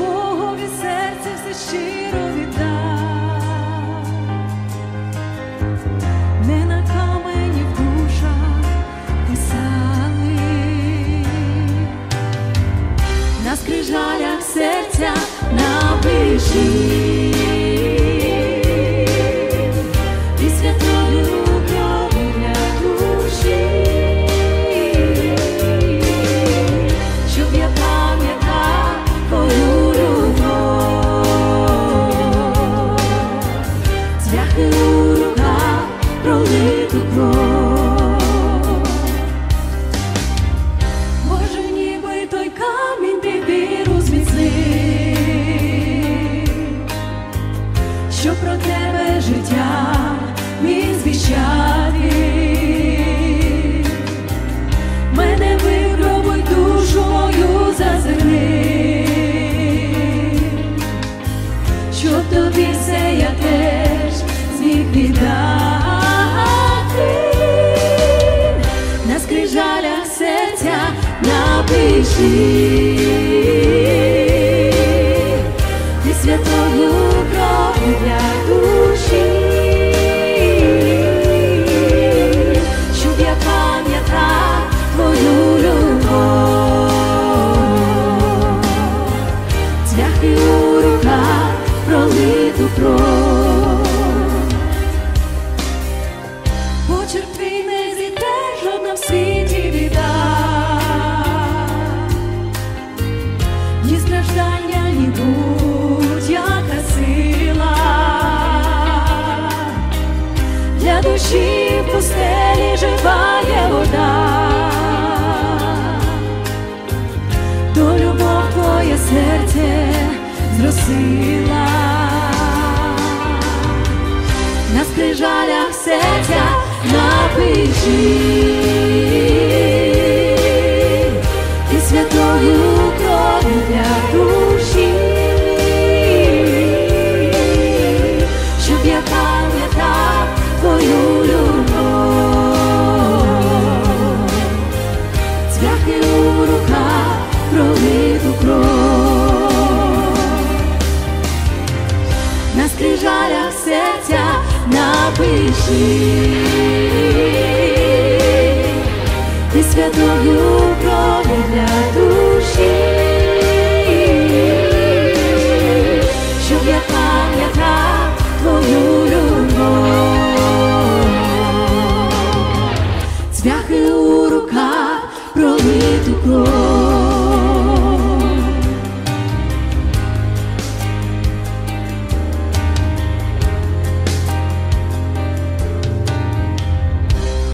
Богові серце все щиро віддав, не на камені в душах писали, на скрижалях серця напиши. Може, ніби той камінь ти віру зміцнив, що про тебе життя міг звіщати. Мене випробуй, душу мою зазирни, щоб тобі все я теж зміг віддати. На скрижалях серця напиши, ти святою кров'ю для душі, щоб я пам'ятав твою любов, цвяхи у руках, пролиту кров. Почерк твій не зійде жодна в світі біда, ні страждання, ні будь-яка сила. Для душі в пустелі жива є вода, то любов твоє серце зросила. На скрижалях серця напиши, ти святою кров'ю для душі, щоб я пам'ятав твою любов, цвяхи у руках, пролиту кров. На скрижалях серця напиши, ти святою кров'ю для душі, щоб я пам'ятав твою любов, цвяхи у руках, пролиту кров.